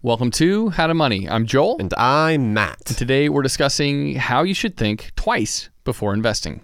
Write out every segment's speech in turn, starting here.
Welcome to How to Money. I'm Joel. And I'm Matt. And today we're discussing how you should think twice before investing.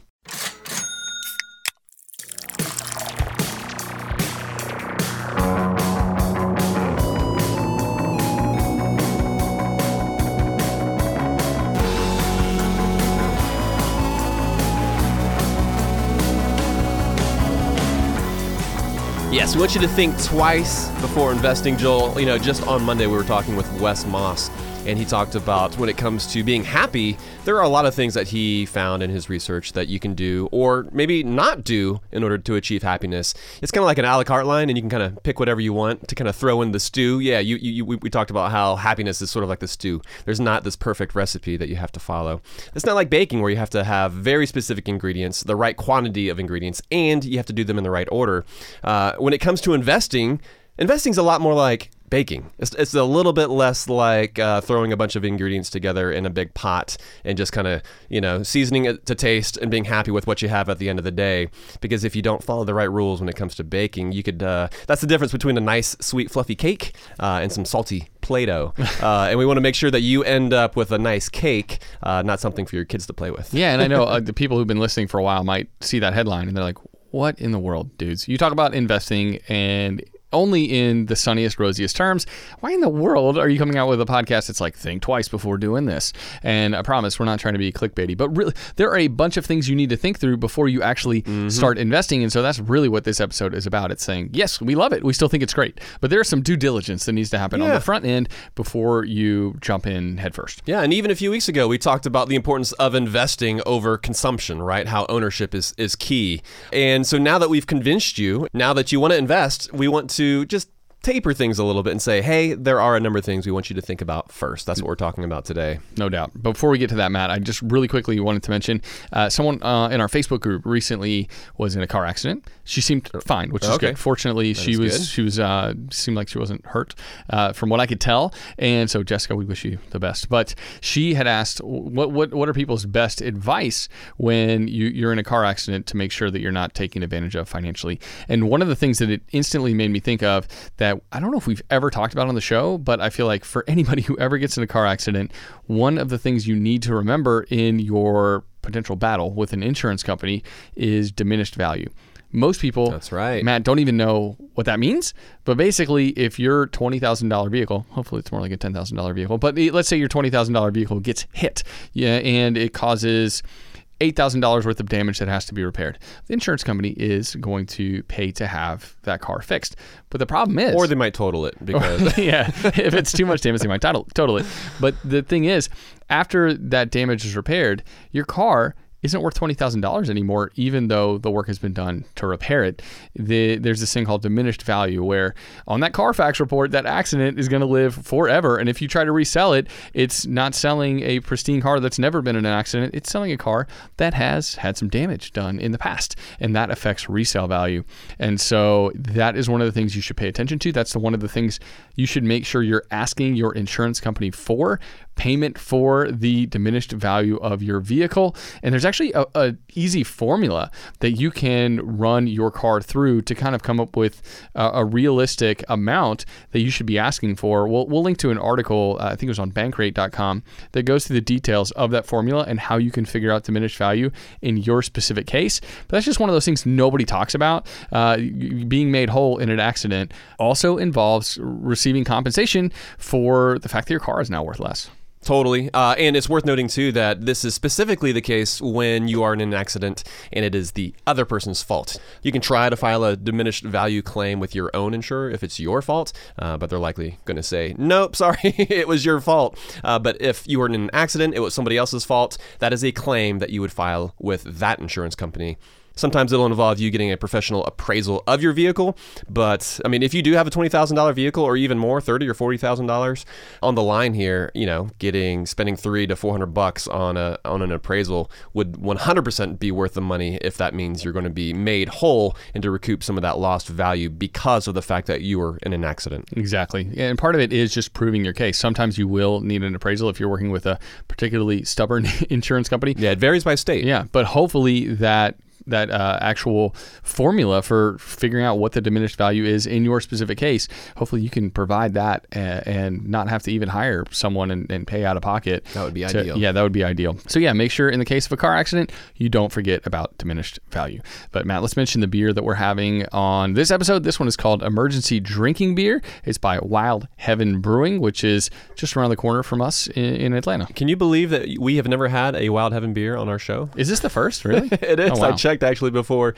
Yes, we want you to think twice before investing, Joel. You know, just on Monday we were talking with Wes Moss, and he talked about when it comes to being happy, there are a lot of things that he found in his research that you can do or maybe not do in order to achieve happiness. It's kind of like an a la carte line, and you can kind of pick whatever you want to kind of throw in the stew. Yeah, we talked about how happiness is sort of like the stew. There's not this perfect recipe that you have to follow. It's not like baking where you have to have very specific ingredients, the right quantity of ingredients, and you have to do them in the right order. When it comes to investing's a lot more like baking. It's a little bit less like throwing a bunch of ingredients together in a big pot and just kind of, seasoning it to taste and being happy with what you have at the end of the day. Because if you don't follow the right rules when it comes to baking, you could, that's the difference between a nice, sweet, fluffy cake and some salty Play-Doh. And we want to make sure that you end up with a nice cake, not something for your kids to play with. Yeah, and I know the people who've been listening for a while might see that headline and they're like, what in the world, dudes? You talk about investing and only in the sunniest, rosiest terms. Why in the world are you coming out with a podcast that's like, think twice before doing this? And I promise we're not trying to be clickbaity, but really, there are a bunch of things you need to think through before you actually start investing. And so that's really what this episode is about. It's saying, yes, we love it. We still think it's great. But there's some due diligence that needs to happen on the front end before you jump in head first. Yeah, and even a few weeks ago, we talked about the importance of investing over consumption, right? How ownership is key. And so now that we've convinced you, now that you want to invest, we want to just taper things a little bit and say, hey, there are a number of things we want you to think about first. That's what we're talking about today. No doubt. Before we get to that, Matt, I just really quickly wanted to mention someone in our Facebook group recently was in a car accident. She seemed fine, which is good. Fortunately, she seemed like she wasn't hurt from what I could tell. And so, Jessica, we wish you the best. But she had asked, what are people's best advice when you're in a car accident to make sure that you're not taken advantage of financially? And one of the things that it instantly made me think of that I don't know if we've ever talked about on the show, but I feel like for anybody who ever gets in a car accident, one of the things you need to remember in your potential battle with an insurance company is diminished value. Most people, that's right, Matt, don't even know what that means. But basically, if your $20,000 vehicle, hopefully it's more like a $10,000 vehicle, but let's say your $20,000 vehicle gets hit, and it causes $8,000 worth of damage that has to be repaired. The insurance company is going to pay to have that car fixed. But the problem is... Or they might total it because... yeah, if it's too much damage, they might total it. But the thing is, after that damage is repaired, your car isn't worth $20,000 anymore, even though the work has been done to repair it. There's this thing called diminished value where on that Carfax report, that accident is going to live forever. And if you try to resell it, it's not selling a pristine car that's never been in an accident. It's selling a car that has had some damage done in the past, and that affects resale value. And so that is one of the things you should pay attention to. That's one of the things you should make sure you're asking your insurance company for, payment for the diminished value of your vehicle. And there's actually a easy formula that you can run your car through to kind of come up with a realistic amount that you should be asking for. We'll link to an article, I think it was on Bankrate.com, that goes through the details of that formula and how you can figure out diminished value in your specific case. But that's just one of those things nobody talks about. Being made whole in an accident also involves receiving compensation for the fact that your car is now worth less. Totally. And it's worth noting, too, that this is specifically the case when you are in an accident and it is the other person's fault. You can try to file a diminished value claim with your own insurer if it's your fault, but they're likely going to say, nope, sorry, it was your fault. But if you were in an accident, it was somebody else's fault, that is a claim that you would file with that insurance company. Sometimes it'll involve you getting a professional appraisal of your vehicle. But I mean, if you do have a $20,000 vehicle or even more, $30,000 or $40,000 on the line here, spending $300 to $400 on an appraisal would 100% be worth the money if that means you're going to be made whole and to recoup some of that lost value because of the fact that you were in an accident. Exactly. And part of it is just proving your case. Sometimes you will need an appraisal if you're working with a particularly stubborn insurance company. Yeah, it varies by state. Yeah, but hopefully that actual formula for figuring out what the diminished value is in your specific case. Hopefully you can provide that and not have to even hire someone and pay out of pocket. That would be ideal. Yeah, that would be ideal. So yeah, make sure in the case of a car accident, you don't forget about diminished value. But Matt, let's mention the beer that we're having on this episode. This one is called Emergency Drinking Beer. It's by Wild Heaven Brewing, which is just around the corner from us in Atlanta. Can you believe that we have never had a Wild Heaven beer on our show? Is this the first, really? It is. Oh, wow. I checked actually before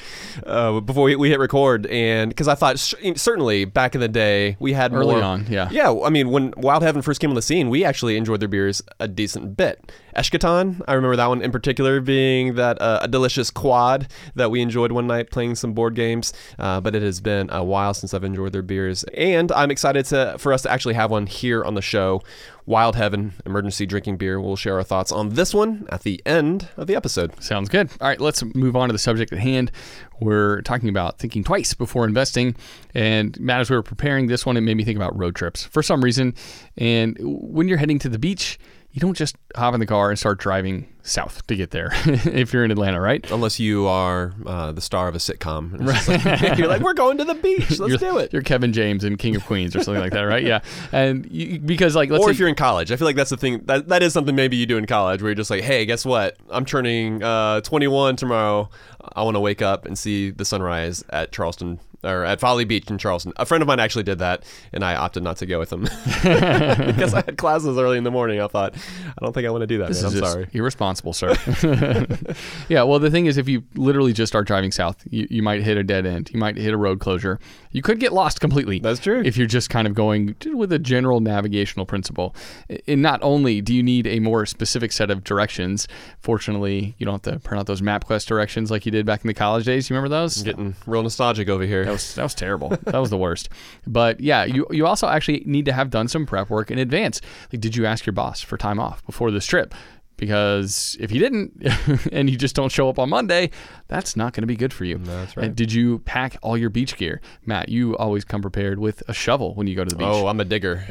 we hit record, and because I thought certainly back in the day we had Early more on, yeah. Yeah, I mean, when Wild Heaven first came on the scene, we actually enjoyed their beers a decent bit. Eshkatan, I remember that one in particular being that a delicious quad that we enjoyed one night playing some board games. But it has been a while since I've enjoyed their beers, and I'm excited for us to actually have one here on the show. Wild Heaven Emergency Drinking Beer. We'll share our thoughts on this one at the end of the episode. Sounds good. All right, let's move on to the subject at hand. We're talking about thinking twice before investing. And Matt, as we were preparing this one, it made me think about road trips for some reason. And when you're heading to the beach, you don't just hop in the car and start driving south to get there if you're in Atlanta, right? Unless you are the star of a sitcom. You're like, we're going to the beach. Let's do it. You're Kevin James in King of Queens or something like that, right? Yeah. And because like, let's or say, if you're in college. I feel like that's the thing. That is something maybe you do in college where you're just like, hey, guess what? I'm turning 21 tomorrow. I want to wake up and see the sunrise at Charleston or at Folly Beach in Charleston. A friend of mine actually did that, and I opted not to go with him because I had classes early in the morning. I thought, I don't think I want to do that. This man. is I'm just sorry. irresponsible, sir. Yeah, well, the thing is, if you literally just start driving south, you might hit a dead end. You might hit a road closure. You could get lost completely. That's true. If you're just kind of going with a general navigational principle. And not only do you need a more specific set of directions, fortunately, you don't have to print out those MapQuest directions like you did back in the college days. You remember those? I'm getting real nostalgic over here. That was terrible. That was the worst. But yeah, you also actually need to have done some prep work in advance. Like, did you ask your boss for time off before this trip? Because if you didn't and you just don't show up on Monday, that's not going to be good for you. That's right. Did you pack all your beach gear? Matt, you always come prepared with a shovel when you go to the beach. Oh, I'm a digger.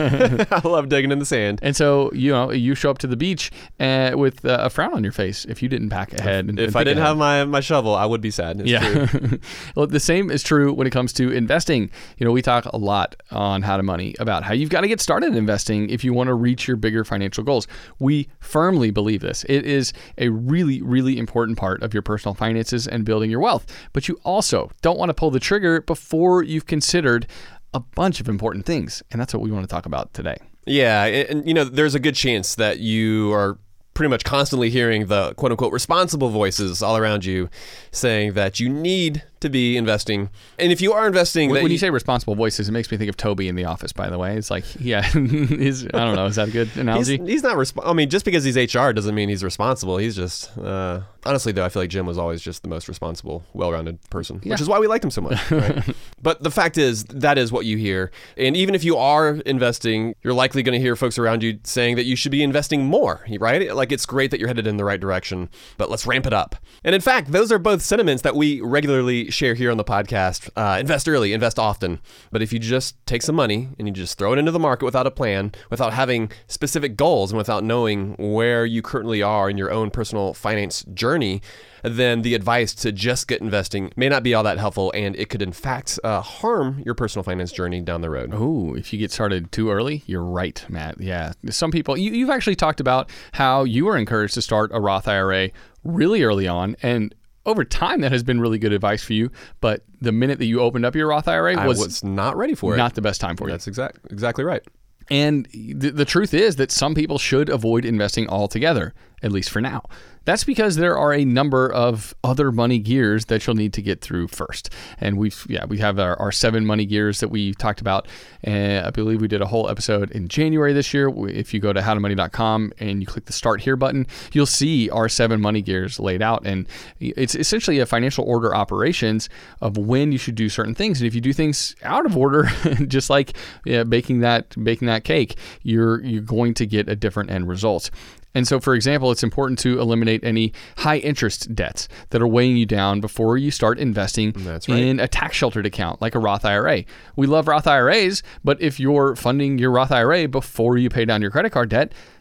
I love digging in the sand. And so, you show up to the beach with a frown on your face if you didn't pack ahead. If I didn't have my shovel, I would be sad. It's true. Well, the same is true when it comes to investing. We talk a lot on How to Money about how you've got to get started investing if you want to reach your bigger financial goals. We firmly believe this. It is a really, really important part of your personal finances and building your wealth. But you also don't want to pull the trigger before you've considered a bunch of important things. And that's what we want to talk about today. Yeah. And, there's a good chance that you are pretty much constantly hearing the quote unquote responsible voices all around you saying that you need to be investing. And if you are investing... When you say responsible voices, it makes me think of Toby in The Office, by the way. It's like, yeah, I don't know. Is that a good analogy? He's not... just because he's HR doesn't mean he's responsible. He's just... honestly, though, I feel like Jim was always just the most responsible, well-rounded person, which is why we liked him so much. Right? But the fact is, that is what you hear. And even if you are investing, you're likely going to hear folks around you saying that you should be investing more, right? Like, it's great that you're headed in the right direction, but let's ramp it up. And in fact, those are both sentiments that we regularly share here on the podcast. Invest early, invest often. But if you just take some money and you just throw it into the market without a plan, without having specific goals, and without knowing where you currently are in your own personal finance journey, then the advice to just get investing may not be all that helpful, and it could in fact harm your personal finance journey down the road. Oh, if you get started too early, you're right, Matt. Yeah. Some people, you've actually talked about how you were encouraged to start a Roth IRA really early on, and over time, that has been really good advice for you. But the minute that you opened up your Roth IRA I was not ready for it. Not the best time for you. That's exactly right. And the truth is that some people should avoid investing altogether, at least for now. That's because there are a number of other money gears that you'll need to get through first. And we have our 7 money gears that we talked about. And I believe we did a whole episode in January this year. If you go to howtomoney.com and you click the Start Here button, you'll see our 7 money gears laid out. And it's essentially a financial order operations of when you should do certain things. And if you do things out of order, just like baking that cake, you're going to get a different end result. And so, for example, it's important to eliminate any high interest debts that are weighing you down before you start investing in a tax sheltered account like a Roth IRA. We love Roth IRAs, but if you're funding your Roth IRA before you pay down your credit card debt,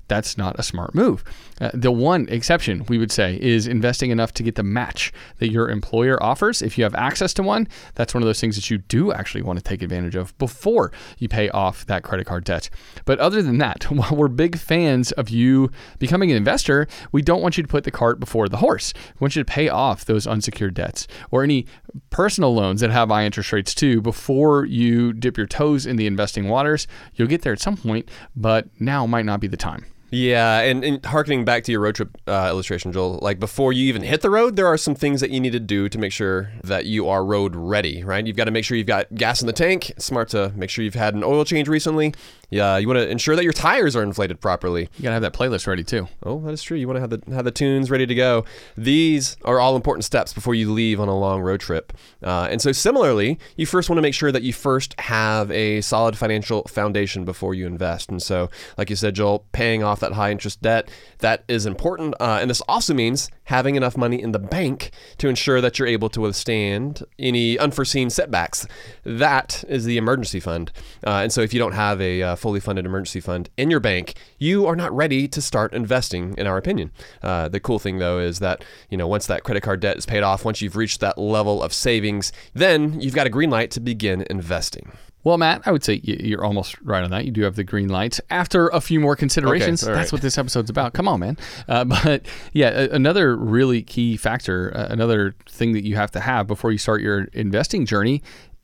that's not a smart move. The one exception we would say is investing enough to get the match that your employer offers. If you have access to one, that's one of those things that you do actually want to take advantage of before you pay off that credit card debt. But other than that, while we're big fans of you becoming an investor, we don't want you to put the cart before the horse. We want you to pay off those unsecured debts or any personal loans that have high interest rates too before you dip your toes in the investing waters. You'll get there at some point, but now might not be the time. Yeah, and harkening back to your road trip illustration, Joel, like before you even hit the road, there are some things that you need to do to make sure that you are road ready, right? You've got to make sure you've got gas in the tank. It's smart to make sure you've had an oil change recently. Yeah, you want to ensure that your tires are inflated properly. You got to have that playlist ready too. Oh, that is true. You want to have the tunes ready to go. These are all important steps before you leave on a long road trip. And so similarly, you first want to make sure that you first have a solid financial foundation before you invest. And so, like you said, Joel, paying off that high interest debt, that is important. And this also means having enough money in the bank to ensure that you're able to withstand any unforeseen setbacks. That is the emergency fund. And so if you don't have a fully funded emergency fund in your bank, you are not ready to start investing, in our opinion. The cool thing, though, is that, once that credit card debt is paid off, once you've reached that level of savings, then you've got a green light to begin investing. Well, Matt, I would say you're almost right on that. You do have the green lights. After a few more considerations, Okay, all right. That's what this episode's about. Come on, man. But yeah, another really key factor, another thing that you have to have before you start your investing journey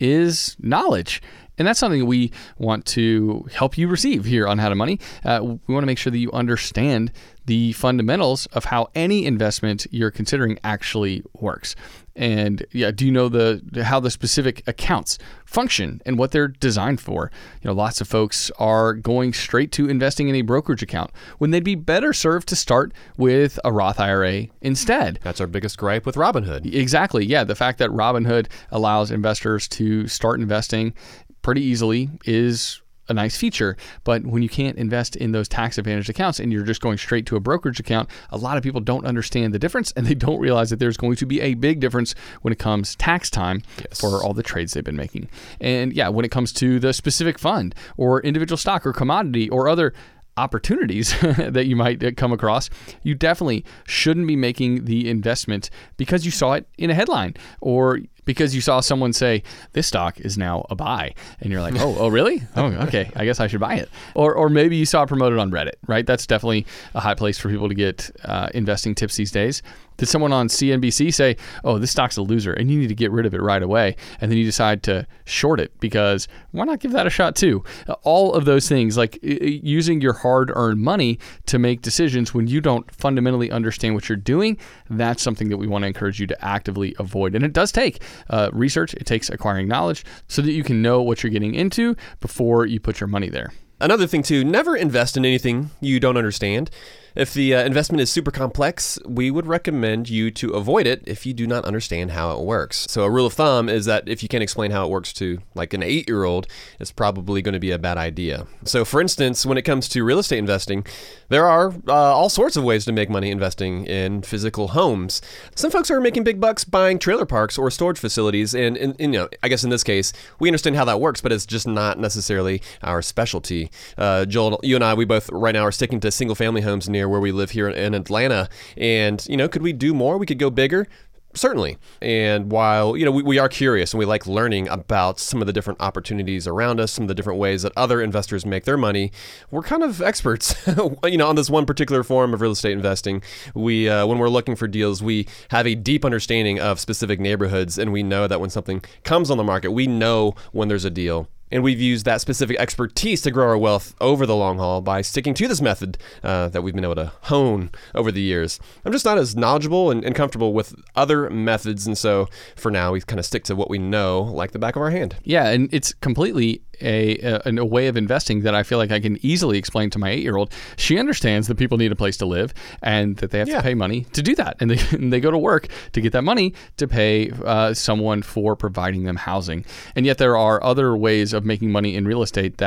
is knowledge. And that's something we want to help you receive here on How to Money. We want to make sure that you understand the fundamentals of how any investment you're considering actually works. And do you know how the specific accounts function and what they're designed for? Lots of folks are going straight to investing in a brokerage account when they'd be better served to start with a Roth IRA instead. That's our biggest gripe with Robinhood. Exactly. Yeah. The fact that Robinhood allows investors to start investing pretty easily is a nice feature, but when you can't invest in those tax advantaged accounts and you're just going straight to a brokerage account, a lot of people don't understand the difference and they don't realize that there's going to be a big difference when it comes tax time for all the trades they've been making. And when it comes to the specific fund or individual stock or commodity or other opportunities that you might come across, you definitely shouldn't be making the investment because you saw it in a headline or because you saw someone say, this stock is now a buy. And you're like, oh, really? Oh, okay. I guess I should buy it. Or maybe you saw it promoted on Reddit, right? That's definitely a high place for people to get investing tips these days. Did someone on CNBC say, oh, this stock's a loser and you need to get rid of it right away? And then you decide to short it because why not give that a shot too? All of those things, like using your hard-earned money to make decisions when you don't fundamentally understand what you're doing, that's something that we want to encourage you to actively avoid. And it does take research. It takes acquiring knowledge so that you can know what you're getting into before you put your money there. Another thing too, never invest in anything you don't understand. If the investment is super complex, we would recommend you to avoid it if you do not understand how it works. So a rule of thumb is that if you can't explain how it works to like an 8-year-old, it's probably going to be a bad idea. So for instance, when it comes to real estate investing, there are all sorts of ways to make money investing in physical homes. Some folks are making big bucks buying trailer parks or storage facilities. And I guess in this case, we understand how that works, but it's just not necessarily our specialty. Joel, you and I, we both right now are sticking to single family homes near where we live here in Atlanta. And, could we do more? We could go bigger. Certainly. And while, we are curious and we like learning about some of the different opportunities around us, some of the different ways that other investors make their money, we're kind of experts, on this one particular form of real estate investing. We, when we're looking for deals, we have a deep understanding of specific neighborhoods, and we know that when something comes on the market, we know when there's a deal. And we've used that specific expertise to grow our wealth over the long haul by sticking to this method that we've been able to hone over the years. I'm just not as knowledgeable and comfortable with other methods. And so for now, we kind of stick to what we know like the back of our hand. Yeah, and it's completely a way of investing that I feel like I can easily explain to my 8-year-old. She understands that people need a place to live and that they have to pay money to do that. And they go to work to get that money to pay someone for providing them housing. And yet there are other ways of making money in real estate that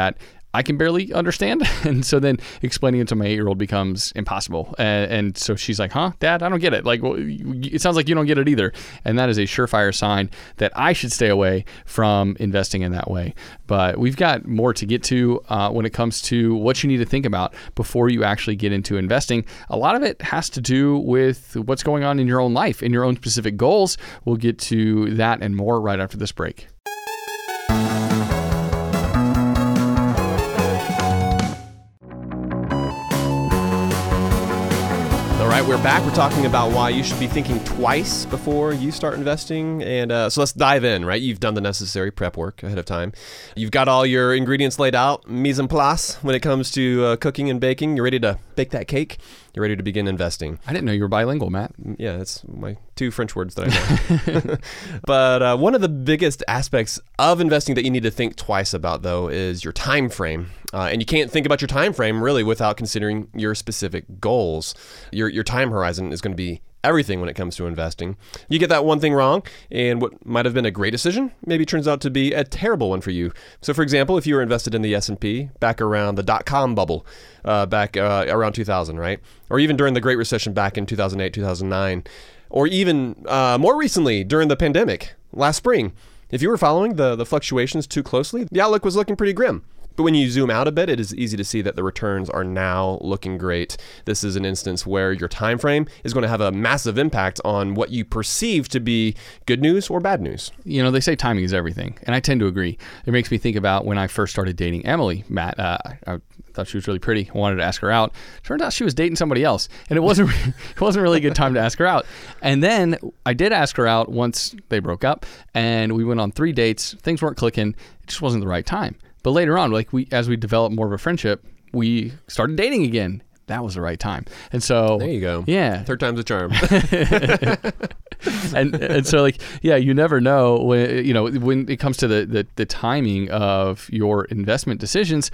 I can barely understand. And so then explaining it to my 8-year-old becomes impossible. And so she's like, huh, Dad, I don't get it. Like, well, it sounds like you don't get it either. And that is a surefire sign that I should stay away from investing in that way. But we've got more to get to when it comes to what you need to think about before you actually get into investing. A lot of it has to do with what's going on in your own life, in your own specific goals. We'll get to that and more right after this break. All right, we're back. We're talking about why you should be thinking twice before you start investing. And so let's dive in, right? You've done the necessary prep work ahead of time. You've got all your ingredients laid out, mise en place when it comes to cooking and baking. You're ready to bake that cake. You're ready to begin investing. I didn't know you were bilingual, Matt. Yeah, that's my 2 French words that I know. But one of the biggest aspects of investing that you need to think twice about, though, is your time frame. And you can't think about your time frame really without considering your specific goals. Your time horizon is going to be everything when it comes to investing. You get that one thing wrong, and what might have been a great decision maybe turns out to be a terrible one for you. So, for example, if you were invested in the S&P back around the dot-com bubble back around 2000, right? Or even during the Great Recession back in 2008, 2009, or even more recently during the pandemic last spring, if you were following the fluctuations too closely, the outlook was looking pretty grim. But when you zoom out a bit, it is easy to see that the returns are now looking great. This is an instance where your time frame is going to have a massive impact on what you perceive to be good news or bad news. You know, they say timing is everything, and I tend to agree. It makes me think about when I first started dating Emily, Matt. I thought she was really pretty. I wanted to ask her out. Turns out she was dating somebody else, and it wasn't really a good time to ask her out. And then I did ask her out once they broke up, and we went on 3 dates. Things weren't clicking. It just wasn't the right time. But later on, as we developed more of a friendship, we started dating again. That was the right time. And so there you go. Yeah. 3rd time's a charm. and so you never know when it comes to the timing of your investment decisions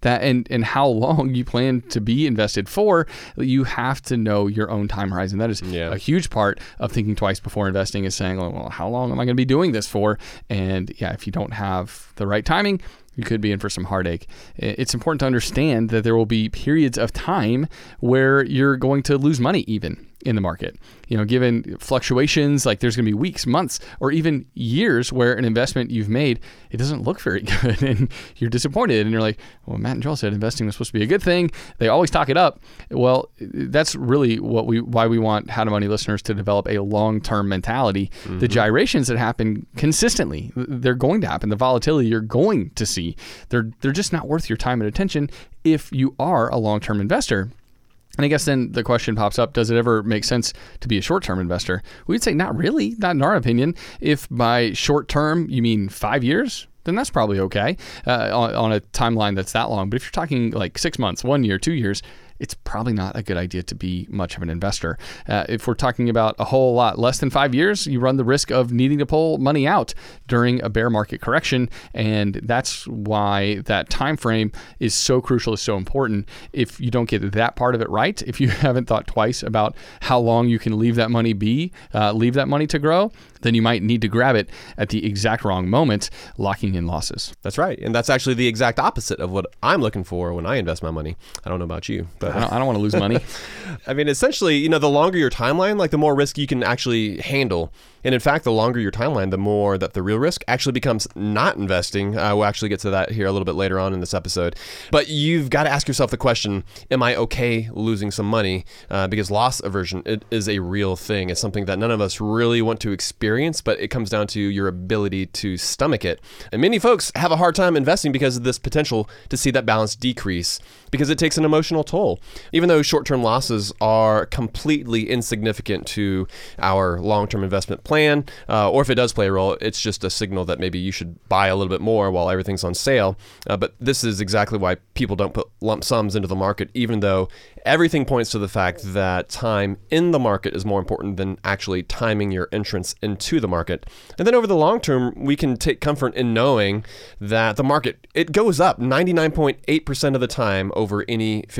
and how long you plan to be invested for. You have to know your own time horizon. That is a huge part of thinking twice before investing, is saying, well, how long am I going to be doing this for? And if you don't have the right timing, you could be in for some heartache. It's important to understand that there will be periods of time where you're going to lose money even in the market. Given fluctuations, like there's going to be weeks, months, or even years where an investment you've made, it doesn't look very good and you're disappointed and you're like, well, Matt and Joel said investing was supposed to be a good thing. They always talk it up. Well, that's really why we want How to Money listeners to develop a long-term mentality. Mm-hmm. The gyrations that happen consistently, they're going to happen. The volatility you're going to see, they're just not worth your time and attention if you are a long-term investor. And I guess then the question pops up, does it ever make sense to be a short-term investor? We'd say not really, not in our opinion. If by short-term you mean 5 years, then that's probably okay on a timeline that's that long. But if you're talking like 6 months, 1 year, 2 years, it's probably not a good idea to be much of an investor. If we're talking about a whole lot less than 5 years, you run the risk of needing to pull money out during a bear market correction, and that's why that time frame is so crucial, is so important. If you don't get that part of it right, if you haven't thought twice about how long you can leave that money leave that money to grow, then you might need to grab it at the exact wrong moment, locking in losses. That's right. And that's actually the exact opposite of what I'm looking for when I invest my money. I don't know about you, but I don't want to lose money. I mean, essentially, the longer your timeline, like the more risk you can actually handle. And in fact, the longer your timeline, the more that the real risk actually becomes not investing. We'll actually get to that here a little bit later on in this episode. But you've got to ask yourself the question, am I okay losing some money? Because loss aversion, it is a real thing. It's something that none of us really want to experience, but it comes down to your ability to stomach it. And many folks have a hard time investing because of this potential to see that balance decrease, because it takes an emotional toll. Even though short-term losses are completely insignificant to our long-term investment plan, or if it does play a role, it's just a signal that maybe you should buy a little bit more while everything's on sale. But this is exactly why people don't put lump sums into the market, even though everything points to the fact that time in the market is more important than actually timing your entrance into the market. And then over the long term, we can take comfort in knowing that the market, it goes up 99.8% of the time over any 15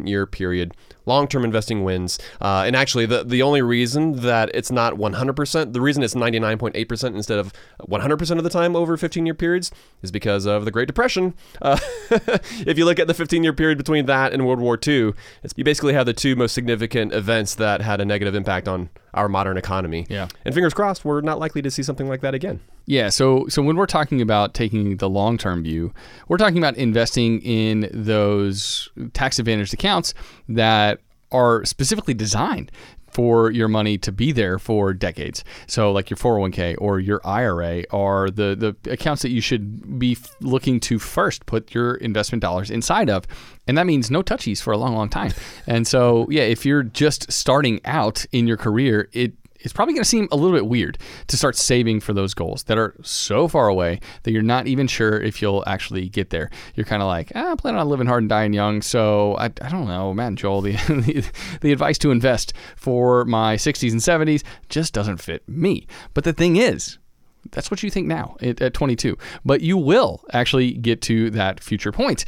15-year period. Long-term investing wins. And actually, the only reason that it's not 100%, the reason it's 99.8% instead of 100% of the time over 15-year periods is because of the Great Depression. If you look at the 15-year period between that and World War II, you basically have the two most significant events that had a negative impact on our modern economy. Yeah. And fingers crossed, we're not likely to see something like that again. Yeah, so when we're talking about taking the long-term view, we're talking about investing in those tax-advantaged accounts that are specifically designed for your money to be there for decades. So like your 401k or your IRA are the accounts that you should be looking to first put your investment dollars inside of. And that means no touchies for a long, long time. And so, yeah, if you're just starting out in your career, it's probably going to seem a little bit weird to start saving for those goals that are so far away that you're not even sure if you'll actually get there. You're kind of like, I'm planning on living hard and dying young, so I don't know, man, Joel, the advice to invest for my 60s and 70s just doesn't fit me. But the thing is, that's what you think now at 22, but you will actually get to that future point.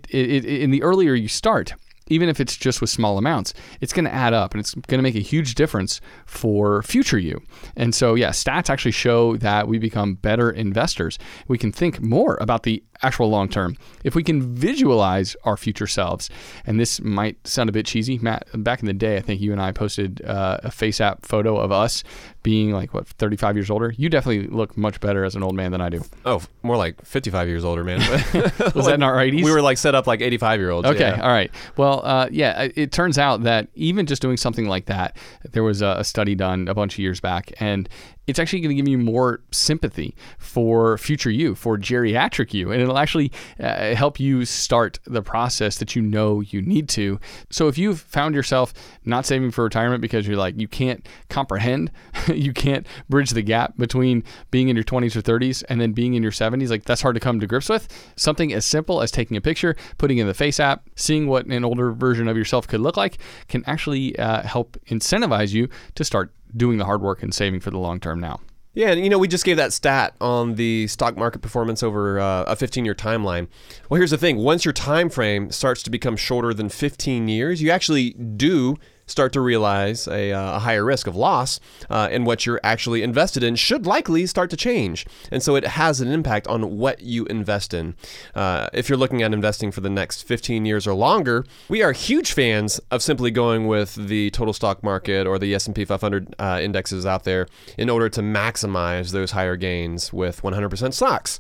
In the earlier you start, even if it's just with small amounts, it's going to add up and it's going to make a huge difference for future you. And so, yeah, stats actually show that we become better investors. We can think more about the actual long term if we can visualize our future selves. And this might sound a bit cheesy. Matt, back in the day, I think you and I posted a FaceApp photo of us being 35 years older. You definitely look much better as an old man than I do. Oh, more like 55 years older, man. Was that in our 80s? We were set up like 85-year-olds. Okay, yeah. All right. Well, it turns out that even just doing something like that, there was a study done a bunch of years back, and it's actually going to give you more sympathy for future you, for geriatric you, and it'll actually help you start the process that you know you need to. So if you've found yourself not saving for retirement because you're like, you can't comprehend, you can't bridge the gap between being in your 20s or 30s and then being in your 70s, like that's hard to come to grips with, something as simple as taking a picture, putting in the Face app, seeing what an older version of yourself could look like can actually help incentivize you to start doing the hard work and saving for the long term now. Yeah, and we just gave that stat on the stock market performance over a 15-year timeline. Well, here's the thing. Once your time frame starts to become shorter than 15 years, you actually do start to realize a higher risk of loss, and what you're actually invested in should likely start to change. And so it has an impact on what you invest in. If you're looking at investing for the next 15 years or longer, we are huge fans of simply going with the total stock market or the S&P 500 indexes out there in order to maximize those higher gains with 100% stocks.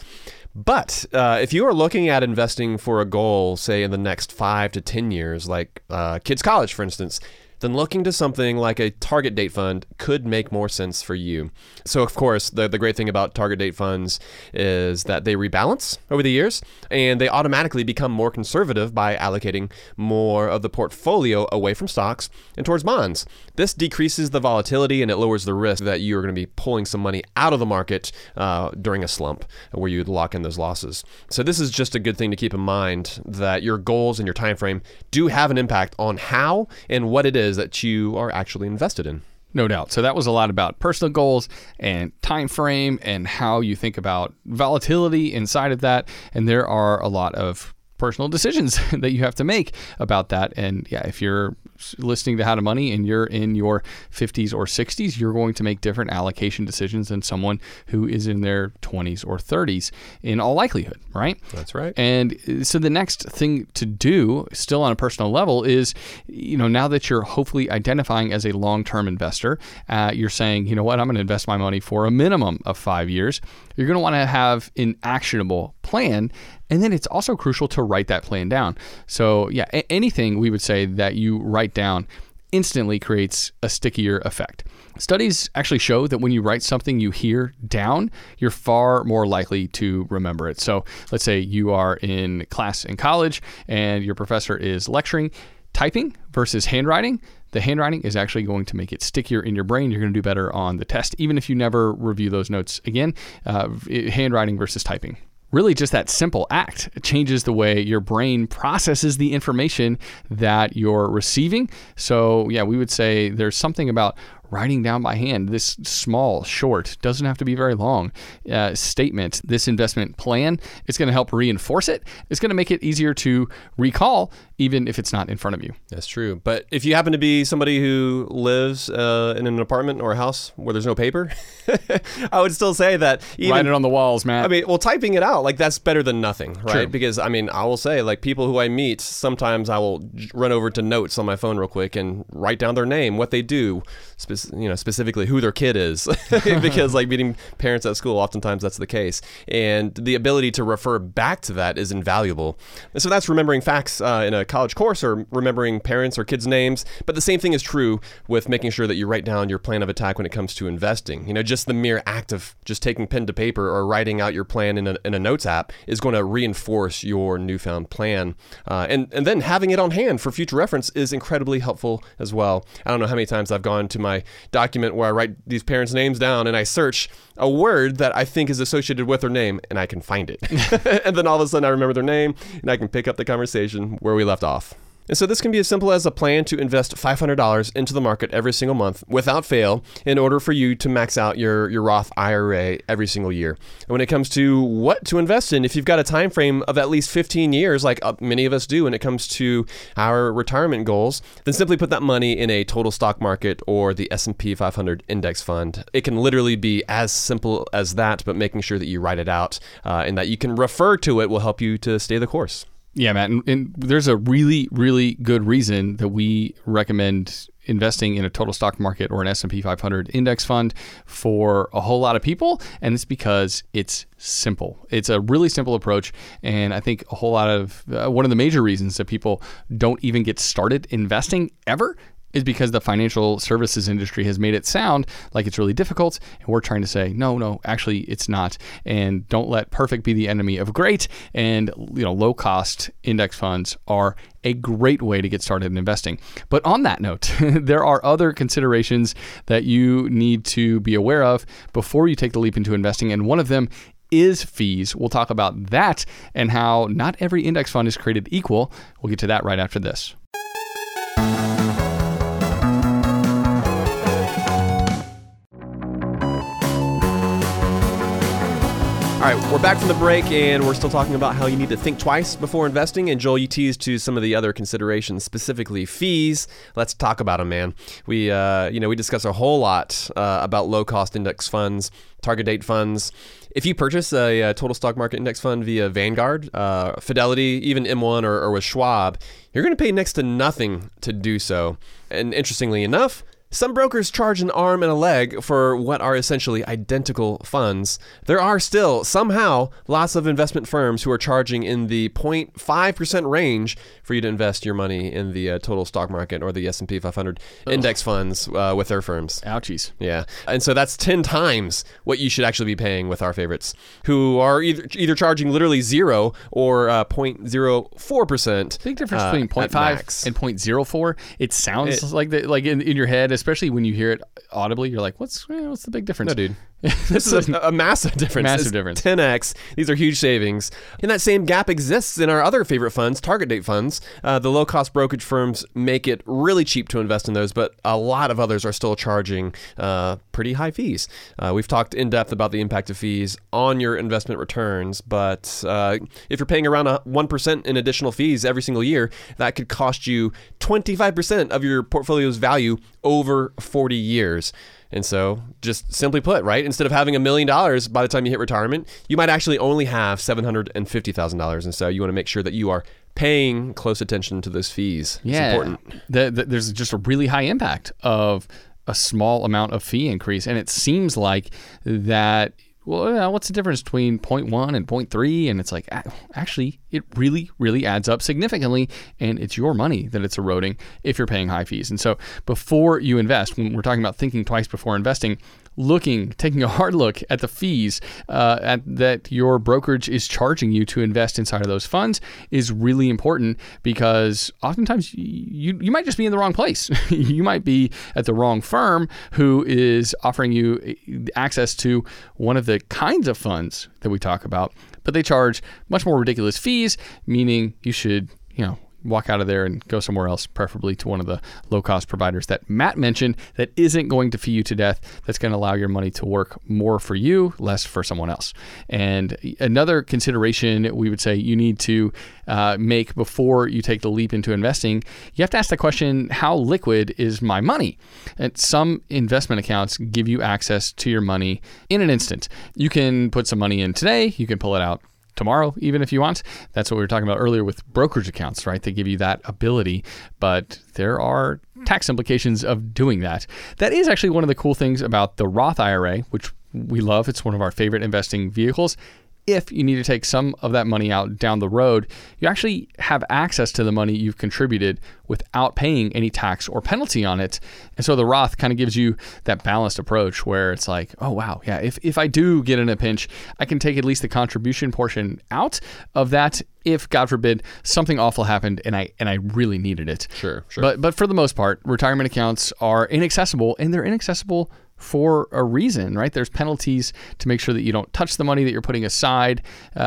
But if you are looking at investing for a goal, say in the next 5 to 10 years, like kids' college, for instance, then looking to something like a target date fund could make more sense for you. So, of course, the great thing about target date funds is that they rebalance over the years, and they automatically become more conservative by allocating more of the portfolio away from stocks and towards bonds. This decreases the volatility and it lowers the risk that you are going to be pulling some money out of the market during a slump where you lock in those losses. So this is just a good thing to keep in mind, that your goals and your time frame do have an impact on how and what it is that you are actually invested in. No doubt. So that was a lot about personal goals and time frame and how you think about volatility inside of that. And there are a lot of personal decisions that you have to make about that. And yeah, if you're listening to How to Money and you're in your 50s or 60s, you're going to make different allocation decisions than someone who is in their 20s or 30s in all likelihood, right? That's right. And so the next thing to do, still on a personal level, is, now that you're hopefully identifying as a long-term investor, you're saying, you know what, I'm going to invest my money for a minimum of 5 years. You're going to want to have an actionable plan. And then it's also crucial to write that plan down. So yeah, anything we would say that you write down instantly creates a stickier effect. Studies actually show that when you write something you hear down, you're far more likely to remember it. So let's say you are in class in college and your professor is lecturing. Typing versus handwriting, the handwriting is actually going to make it stickier in your brain. You're going to do better on the test, even if you never review those notes again. Handwriting versus typing. Really just that simple act changes the way your brain processes the information that you're receiving. So yeah, we would say there's something about writing down by hand this small, short, doesn't have to be very long statement, this investment plan. It's going to help reinforce it. It's going to make it easier to recall, even if it's not in front of you. That's true. But if you happen to be somebody who lives in an apartment or a house where there's no paper, I would still say that even write it on the walls, Matt. I mean, well, typing it out, like, that's better than nothing, right? True. Because, I mean, I will say, like, people who I meet, sometimes I will run over to notes on my phone real quick and write down their name, what they do, specifically who their kid is. Because, like, meeting parents at school, oftentimes that's the case. And the ability to refer back to that is invaluable. And so that's remembering facts in a college course or remembering parents or kids' names. But the same thing is true with making sure that you write down your plan of attack when it comes to investing. You know, just the mere act of just taking pen to paper or writing out your plan in a notes app is going to reinforce your newfound plan. And then having it on hand for future reference is incredibly helpful as well. I don't know how many times I've gone to my document where I write these parents' names down and I search a word that I think is associated with their name and I can find it. And then all of a sudden I remember their name and I can pick up the conversation where we left off. And so this can be as simple as a plan to invest $500 into the market every single month without fail in order for you to max out your Roth IRA every single year. And when it comes to what to invest in, if you've got a time frame of at least 15 years, like many of us do when it comes to our retirement goals, then simply put that money in a total stock market or the S&P 500 index fund. It can literally be as simple as that, but making sure that you write it out and that you can refer to it will help you to stay the course. Yeah, Matt, and there's a really, really good reason that we recommend investing in a total stock market or an S&P 500 index fund for a whole lot of people, and it's because it's simple. It's a really simple approach, and I think a whole lot of one of the major reasons that people don't even get started investing ever is because the financial services industry has made it sound like it's really difficult, and we're trying to say, no, actually it's not. And don't let perfect be the enemy of great. And low-cost index funds are a great way to get started in investing. But on that note, there are other considerations that you need to be aware of before you take the leap into investing, and one of them is fees. We'll talk about that and how not every index fund is created equal. We'll get to that right after this. All right, we're back from the break, and we're still talking about how you need to think twice before investing. And Joel, you teased to some of the other considerations, specifically fees. Let's talk about them, man. We discuss a whole lot about low-cost index funds, target date funds. If you purchase a total stock market index fund via Vanguard, Fidelity, even M1 or with Schwab, you're going to pay next to nothing to do so. And interestingly enough, some brokers charge an arm and a leg for what are essentially identical funds. There are still, somehow, lots of investment firms who are charging in the 0.5% range for you to invest your money in the total stock market or the S&P 500 index funds with their firms. Ouchies. Yeah. And so that's 10 times what you should actually be paying with our favorites, who are either charging literally 0 or 0.04%. Big difference between 0.5 and 0.04. It sounds like in your head, especially when you hear it audibly, you're like, what's the big difference? No, dude. This is a massive difference. Massive difference. 10x. These are huge savings. And that same gap exists in our other favorite funds, target date funds. The low-cost brokerage firms make it really cheap to invest in those, but a lot of others are still charging pretty high fees. We've talked in depth about the impact of fees on your investment returns, but if you're paying around 1% in additional fees every single year, that could cost you 25% of your portfolio's value over 40 years. And so, just simply put, right, instead of having $1 million by the time you hit retirement, you might actually only have $750,000. And so you want to make sure that you are paying close attention to those fees. Yeah, it's important. There's just a really high impact of a small amount of fee increase. And it seems like that, well, what's the difference between 0.1 and 0.3? And it's like, actually, it really, really adds up significantly, and it's your money that it's eroding if you're paying high fees. And so before you invest, when we're talking about thinking twice before investing, taking a hard look at the fees that your brokerage is charging you to invest inside of those funds is really important, because oftentimes you might just be in the wrong place. You might be at the wrong firm who is offering you access to one of the kinds of funds that we talk about, but they charge much more ridiculous fees, meaning you should, walk out of there and go somewhere else, preferably to one of the low-cost providers that Matt mentioned that isn't going to fee you to death, that's going to allow your money to work more for you, less for someone else. And another consideration we would say you need to make before you take the leap into investing, you have to ask the question, how liquid is my money? And some investment accounts give you access to your money in an instant. You can put some money in today, you can pull it out tomorrow, even if you want. That's what we were talking about earlier with brokerage accounts, right? They give you that ability, but there are tax implications of doing that. That is actually one of the cool things about the Roth IRA, which we love. It's one of our favorite investing vehicles. If you need to take some of that money out down the road, you actually have access to the money you've contributed without paying any tax or penalty on it. And so the Roth kind of gives you that balanced approach where it's like, oh, wow, yeah, if I do get in a pinch, I can take at least the contribution portion out of that if, God forbid, something awful happened and I really needed it. Sure. But for the most part, retirement accounts are inaccessible, and they're inaccessible for a reason, right? There's penalties to make sure that you don't touch the money that you're putting aside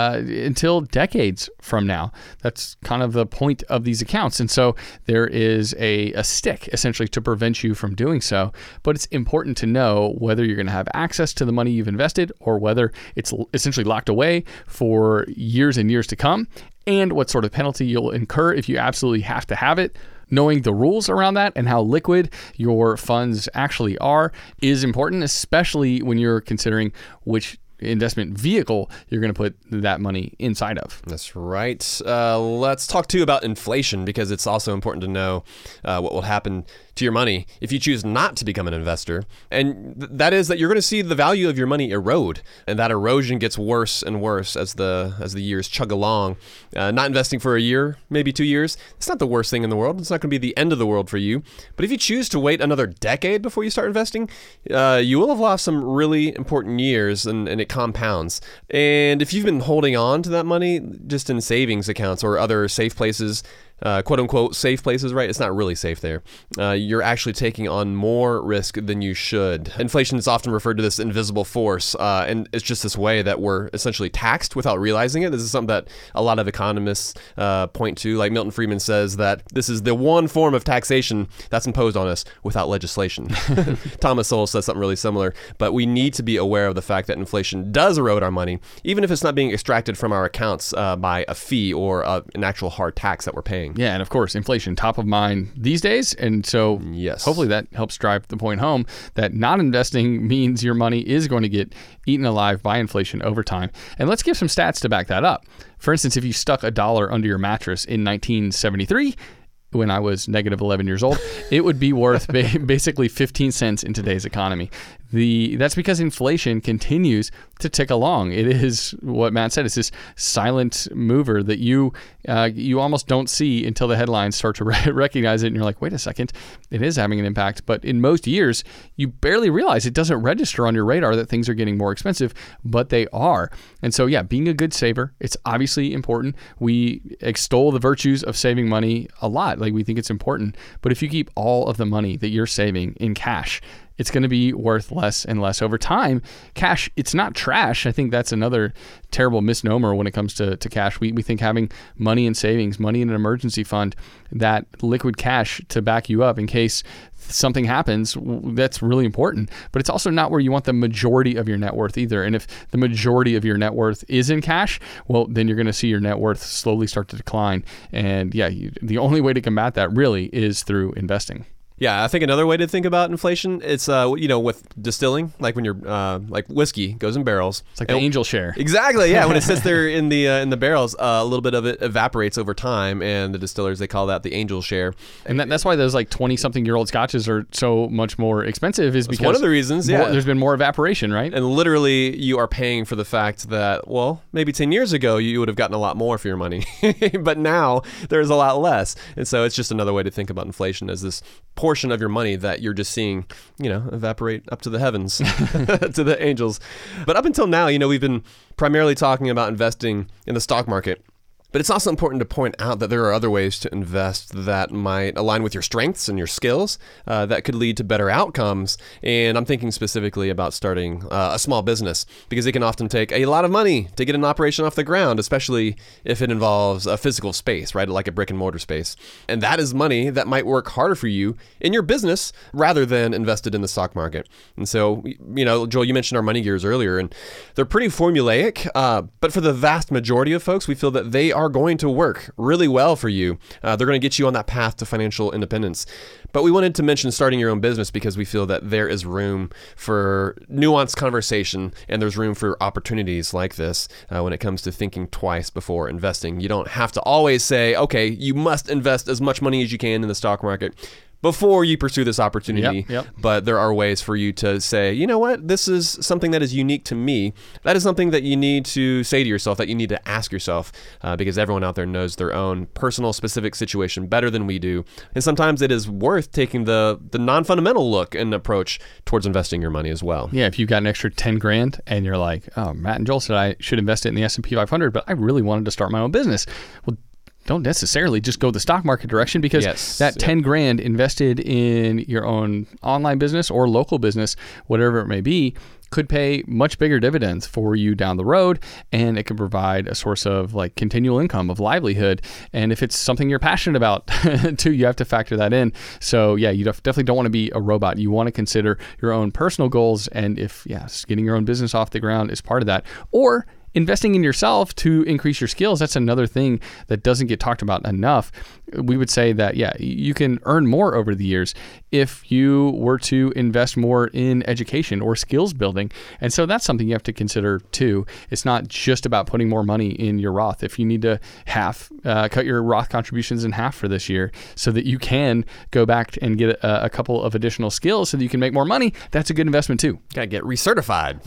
until decades from now. That's kind of the point of these accounts. And so there is a stick essentially to prevent you from doing so. But it's important to know whether you're going to have access to the money you've invested or whether it's essentially locked away for years and years to come, and what sort of penalty you'll incur if you absolutely have to have it. Knowing the rules around that and how liquid your funds actually are is important, especially when you're considering which investment vehicle you're going to put that money inside of. That's right. Let's talk too about inflation, because it's also important to know what will happen to your money if you choose not to become an investor. And that is that you're going to see the value of your money erode, and that erosion gets worse and worse as the years chug along. Not investing for a year, maybe 2 years, it's not the worst thing in the world. It's not going to be the end of the world for you. But if you choose to wait another decade before you start investing, you will have lost some really important years, and it compounds. And if you've been holding on to that money just in savings accounts or other safe places, quote unquote safe places, right? It's not really safe there. You're actually taking on more risk than you should. Inflation is often referred to this invisible force, and it's just this way that we're essentially taxed without realizing it. This is something that a lot of economists point to. Like Milton Friedman says that this is the one form of taxation that's imposed on us without legislation. Thomas Sowell says something really similar, but we need to be aware of the fact that inflation does erode our money, even if it's not being extracted from our accounts by a fee or an actual hard tax that we're paying. Yeah, and of course, inflation top of mind these days. And so hopefully that helps drive the point home that not investing means your money is going to get eaten alive by inflation over time. And let's give some stats to back that up. For instance, if you stuck $1 under your mattress in 1973, when I was negative 11 years old, it would be worth basically 15 cents in today's economy. That's because inflation continues to tick along. It is what Matt said. It's this silent mover that you almost don't see until the headlines start to recognize it, and you're like, wait a second, it is having an impact. But in most years, you barely realize it doesn't register on your radar that things are getting more expensive, but they are. And so, yeah, being a good saver, it's obviously important. We extol the virtues of saving money a lot. Like, we think it's important. But if you keep all of the money that you're saving in cash, it's going to be worth less and less over time. Cash, it's not trash. I think that's another terrible misnomer when it comes to cash. We think having money in savings, money in an emergency fund, that liquid cash to back you up in case something happens, that's really important. But it's also not where you want the majority of your net worth either. And if the majority of your net worth is in cash, well, then you're going to see your net worth slowly start to decline. And yeah, the only way to combat that really is through investing. Yeah, I think another way to think about inflation, it's with distilling, like when you're like whiskey goes in barrels. It's like the angel share. Exactly. Yeah, when it sits there in the barrels, a little bit of it evaporates over time, and the distillers, they call that the angel share. And that's why those like 20-something-year-old scotches are so much more expensive. Is because one of the reasons. Yeah, there's been more evaporation, right? And literally, you are paying for the fact that, well, maybe 10 years ago you would have gotten a lot more for your money, but now there's a lot less. And so it's just another way to think about inflation as this portion of your money that you're just seeing, evaporate up to the heavens, to the angels. But up until now, we've been primarily talking about investing in the stock market. But it's also important to point out that there are other ways to invest that might align with your strengths and your skills that could lead to better outcomes. And I'm thinking specifically about starting a small business, because it can often take a lot of money to get an operation off the ground, especially if it involves a physical space, right? Like a brick and mortar space. And that is money that might work harder for you in your business rather than invested in the stock market. And so, Joel, you mentioned our money gears earlier, and they're pretty formulaic, but for the vast majority of folks, we feel that they are going to work really well for you. They're going to get you on that path to financial independence. But we wanted to mention starting your own business because we feel that there is room for nuanced conversation, and there's room for opportunities like this when it comes to thinking twice before investing. You don't have to always say, okay, you must invest as much money as you can in the stock market before you pursue this opportunity. Yep. But there are ways for you to say, you know what, this is something that is unique to me. That is something that you need to say to yourself, that you need to ask yourself, because everyone out there knows their own personal specific situation better than we do. And sometimes it is worth taking the non-fundamental look and approach towards investing your money as well. Yeah, if you've got an extra 10 grand and you're like, oh, Matt and Joel said I should invest it in the S&P 500, but I really wanted to start my own business. Well, don't necessarily just go the stock market direction, because that 10 grand invested in your own online business or local business, whatever it may be, could pay much bigger dividends for you down the road, and it can provide a source of like continual income, of livelihood. And if it's something you're passionate about too, you have to factor that in. So yeah, you definitely don't want to be a robot. You want to consider your own personal goals, and if getting your own business off the ground is part of that, or investing in yourself to increase your skills, that's another thing that doesn't get talked about enough. We would say that, you can earn more over the years if you were to invest more in education or skills building. And so that's something you have to consider too. It's not just about putting more money in your Roth. If you need to cut your Roth contributions in half for this year so that you can go back and get a couple of additional skills so that you can make more money, that's a good investment too. Gotta get recertified.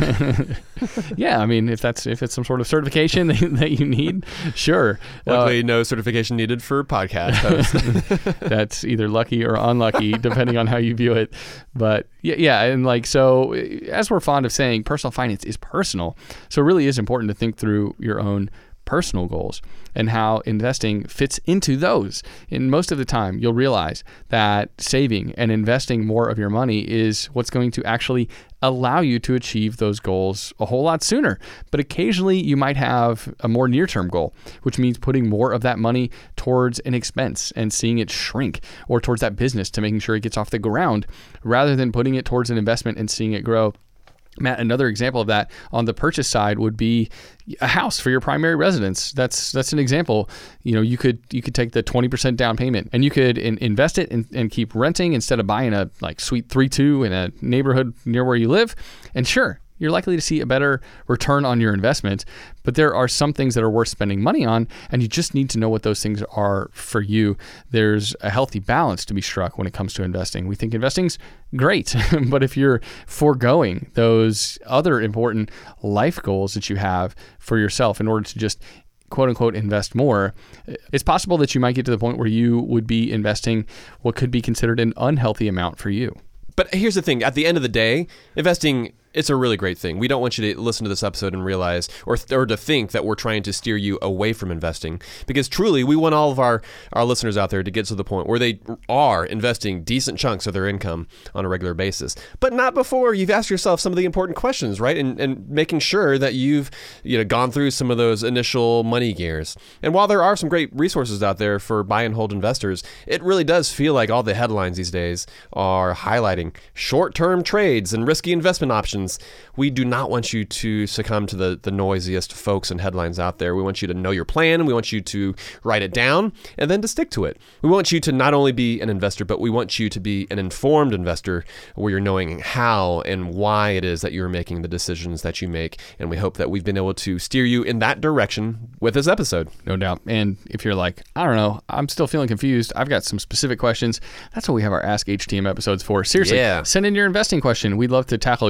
Yeah, I mean, if it's some sort of certification that you need, sure. Luckily, no certification needed for podcast hosts. That's either lucky or unlucky, depending on how you view it. But and so as we're fond of saying, personal finance is personal. So it really is important to think through your own personal goals and how investing fits into those. And most of the time, you'll realize that saving and investing more of your money is what's going to actually allow you to achieve those goals a whole lot sooner. But occasionally, you might have a more near-term goal, which means putting more of that money towards an expense and seeing it shrink, or towards that business to making sure it gets off the ground, rather than putting it towards an investment and seeing it grow. Matt, another example of that on the purchase side would be a house for your primary residence. That's an example. You could take the 20% down payment and you could invest it and keep renting instead of buying a suite 3-2 in a neighborhood near where you live. And sure, you're likely to see a better return on your investment, but there are some things that are worth spending money on, and you just need to know what those things are for you. There's a healthy balance to be struck when it comes to investing. We think investing's great, but if you're foregoing those other important life goals that you have for yourself in order to just quote unquote invest more, it's possible that you might get to the point where you would be investing what could be considered an unhealthy amount for you. But here's the thing, at the end of the day, investing, it's a really great thing. We don't want you to listen to this episode and realize or to think that we're trying to steer you away from investing, because truly we want all of our listeners out there to get to the point where they are investing decent chunks of their income on a regular basis, but not before you've asked yourself some of the important questions, right? And making sure that you've gone through some of those initial money gears. And while there are some great resources out there for buy and hold investors, it really does feel like all the headlines these days are highlighting short-term trades and risky investment options. We do not want you to succumb to the noisiest folks and headlines out there. We want you to know your plan. We want you to write it down and then to stick to it. We want you to not only be an investor, but we want you to be an informed investor where you're knowing how and why it is that you're making the decisions that you make. And we hope that we've been able to steer you in that direction with this episode. No doubt. And if you're like, I don't know, I'm still feeling confused, I've got some specific questions, that's what we have our Ask HTM episodes for. Seriously, send in your investing question. We'd love to tackle your specific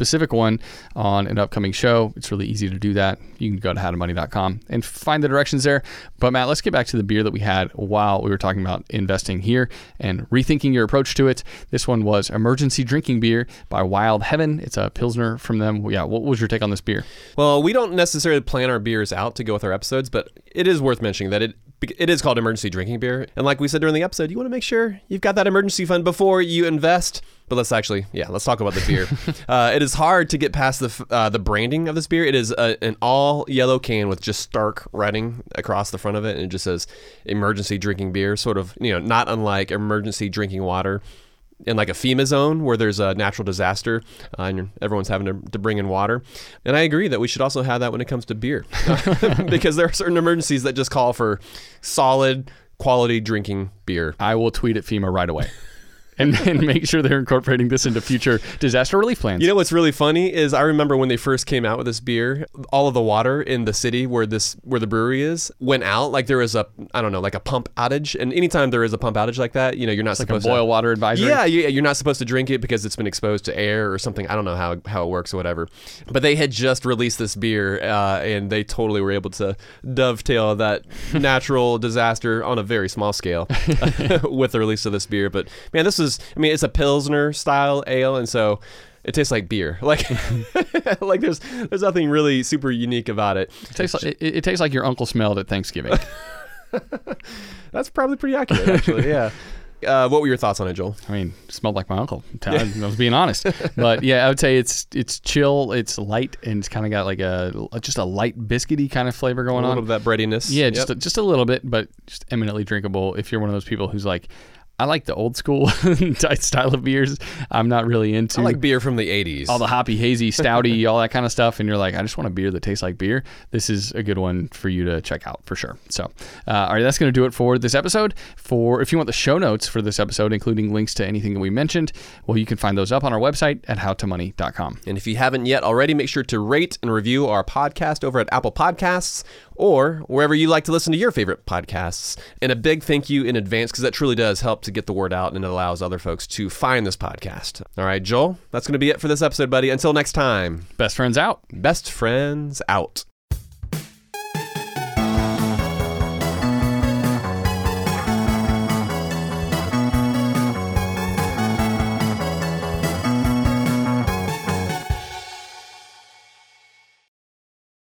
specific one on an upcoming show. It's really easy to do that. You can go to howtomoney.com and find the directions there. But Matt, let's get back to the beer that we had while we were talking about investing here and rethinking your approach to it. This one was Emergency Drinking Beer by Wild Heaven. It's a Pilsner from them. Yeah, what was your take on this beer? Well, we don't necessarily plan our beers out to go with our episodes, but it is worth mentioning that it is called Emergency Drinking Beer. And like we said during the episode, you want to make sure you've got that emergency fund before you invest. But let's talk about the beer. It is hard to get past the branding of this beer. It is an all yellow can with just stark writing across the front of it. And it just says Emergency Drinking Beer, sort of, not unlike emergency drinking water in like a FEMA zone where there's a natural disaster and everyone's having to bring in water. And I agree that we should also have that when it comes to beer because there are certain emergencies that just call for solid quality drinking beer. I will tweet at FEMA right away. And make sure they're incorporating this into future disaster relief plans. You know what's really funny is I remember when they first came out with this beer, all of the water in the city where the brewery is went out. Like there was a pump outage. And anytime there is a pump outage like that, you're not supposed to... Like a boil water advisory? Yeah, you're not supposed to drink it because it's been exposed to air or something. I don't know how it works or whatever. But they had just released this beer and they totally were able to dovetail that natural disaster on a very small scale with the release of this beer. But man, it's a Pilsner style ale, and so it tastes like beer. Like there's nothing really super unique about it. It tastes like your uncle smelled at Thanksgiving. That's probably pretty accurate, actually. Yeah. What were your thoughts on it, Joel? I mean, it smelled like my uncle. I was being honest. But yeah, I would say it's chill, it's light, and it's kind of got like just a light biscuity kind of flavor going on. A little bit of that breadiness. Yeah, just a little bit, but just eminently drinkable if you're one of those people who's like, I like the old school style of beers. I'm not really into... I like beer from the 80s. All the hoppy, hazy, stouty, all that kind of stuff. And you're like, I just want a beer that tastes like beer. This is a good one for you to check out for sure. So, all right, that's going to do it for this episode. If you want the show notes for this episode, including links to anything that we mentioned, well, you can find those up on our website at howtomoney.com. And if you haven't yet already, make sure to rate and review our podcast over at Apple Podcasts or wherever you like to listen to your favorite podcasts. And a big thank you in advance because that truly does help to get the word out and it allows other folks to find this podcast. All right, Joel, that's going to be it for this episode, buddy. Until next time. Best friends out. Best friends out.